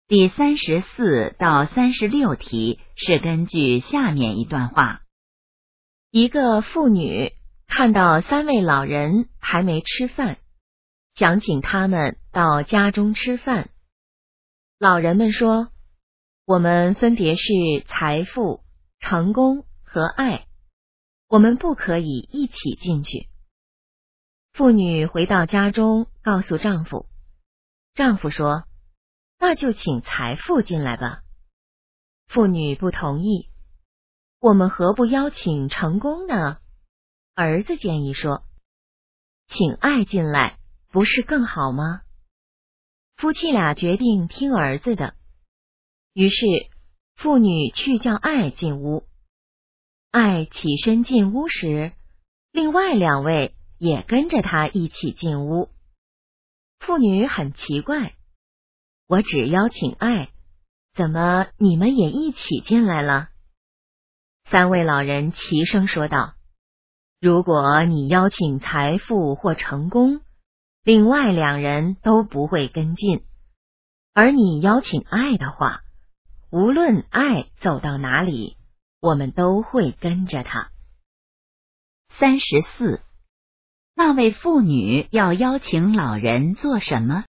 第34到36题是根据下面一段话。 一个妇女看到3位老人还没吃饭，想请他们到家中吃饭。老人们说，我们分别是财富、成功和爱，我们不可以一起进去。妇女回到家中告诉丈夫，丈夫说，那就请财富进来吧。妇女不同意，我们何不邀请成功呢？儿子建议说，请爱进来不是更好吗？夫妻俩决定听儿子的，于是妇女去叫爱进屋。爱起身进屋时，另外2位也跟着他一起进屋。妇女很奇怪，我只邀请爱，怎么你们也一起进来了？3位老人齐声说道，如果你邀请财富或成功，另外2人都不会跟进，而你邀请爱的话，无论爱走到哪里，我们都会跟着他。 34，那位妇女要邀请老人做什么？